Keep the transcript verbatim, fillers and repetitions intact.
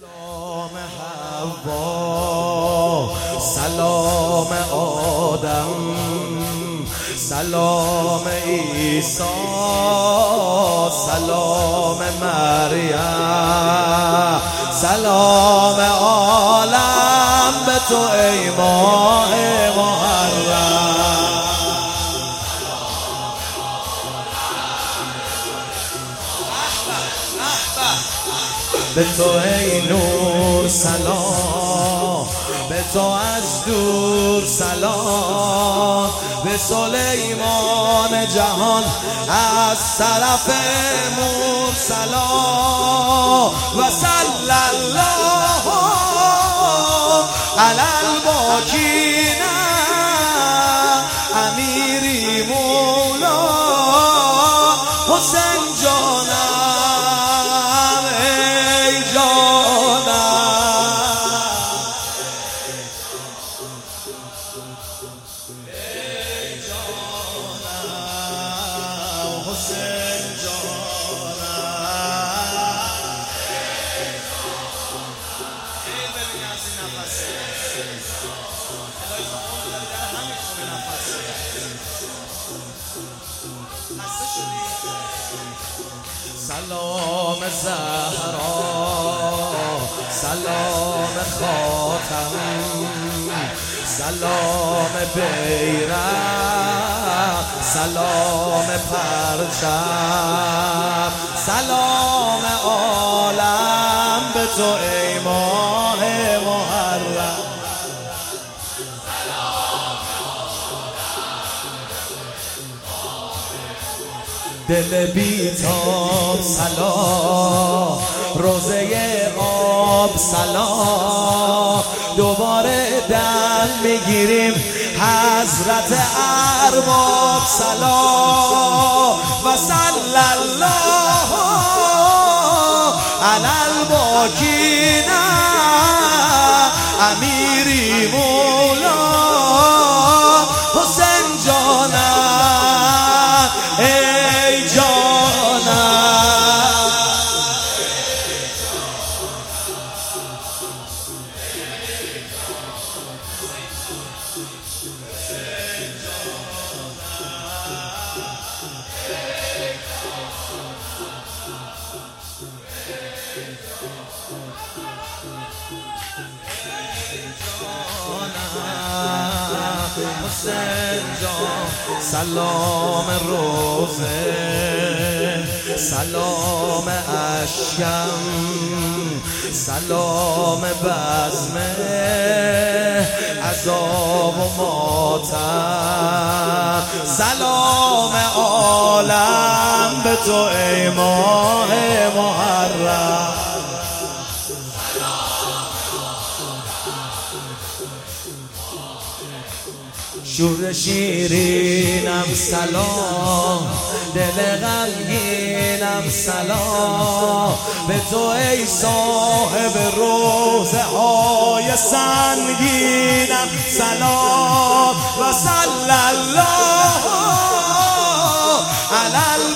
سلام حوا، سلام آدم، سلام عیسی، سلام مریم، سلام عالم به تو ای ماه محرم. به تو ای نور سلام، به تو از دور سلام، به سلیمان جهان از طرف مور سلام. و صلی الله علی الباکین امیری مولا حسین جانم ای جانم ای جانم حسین جانم. این ببین از این نفسه سلام زهرا، سلام خاتم، سلام بیرق، سلام پرچم، سلام عالم به تو ای ماه محرم. دل بیتاب سلام، روزه آب سلام، دوباره دم میگیریم حضرت ارباب سلام. و صلی الله علی الباکین امیری مولا حسین جانم ای جانم. حسین جان سلام روزه، سلام اشکم، سلام بزمه عذاب و ماتم، سلام عالم به تو ای ماه محرم. شور شیرینم سلام، دل غمگینم سلام، به تو ای صاحب روزه های سنگینم سلام. و صلی الله علی